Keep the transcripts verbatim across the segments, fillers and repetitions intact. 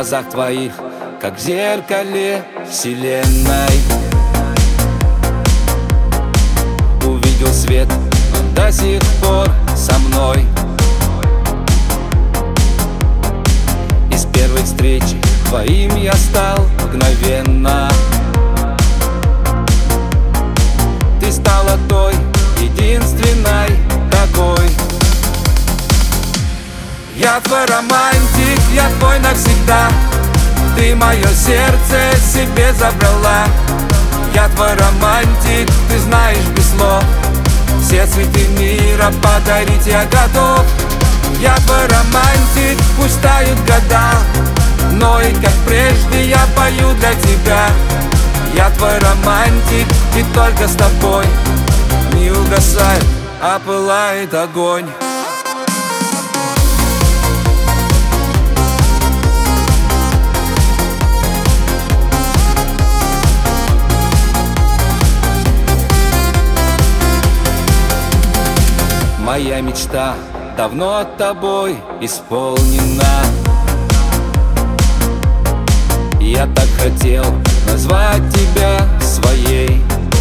глазах твоих, как в зеркале вселенной. Увидел свет, он до сих пор со мной. И с первой встречи твоим я стал мгновенно. Ты стала той, единственной такой. Я твой романтик, я твой навсегда. Ты мое сердце себе забрала. Я твой романтик, ты знаешь без слов. Все цветы мира подарить я готов. Я твой романтик, пусть тают года, но и как прежде я пою для тебя. Я твой романтик, и только с тобой не угасает, а пылает огонь. Моя мечта давно тобой исполнена. Я так хотел назвать тебя своей.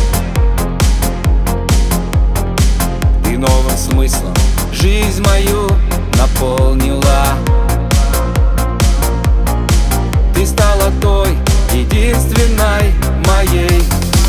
Ты новым смыслом жизнь мою наполнила. Ты стала той, единственной моей.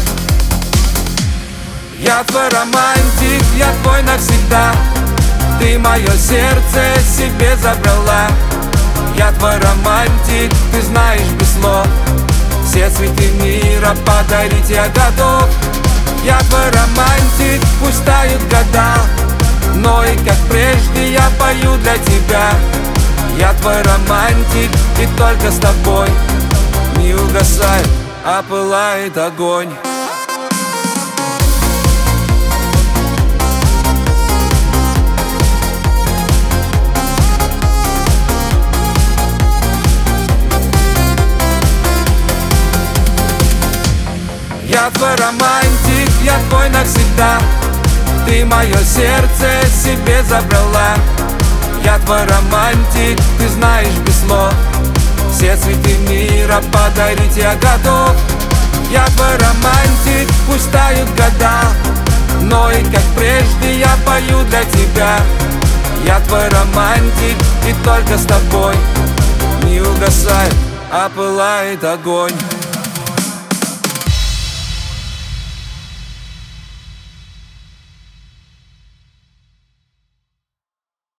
Я твой романтик, я твой навсегда. Ты мое сердце себе забрала. Я твой романтик, ты знаешь без слов. Все цветы мира подарить я готов. Я твой романтик, пусть тают года, но и как прежде я пою для тебя. Я твой романтик, и только с тобой не угасает, а пылает огонь. Я твой романтик, я твой навсегда. Ты мое сердце себе забрала. Я твой романтик, ты знаешь без слов. Все цветы мира подарить я готов. Я твой романтик, пусть тают года, но и как прежде я пою для тебя. Я твой романтик, и только с тобой не угасает, а пылает огонь.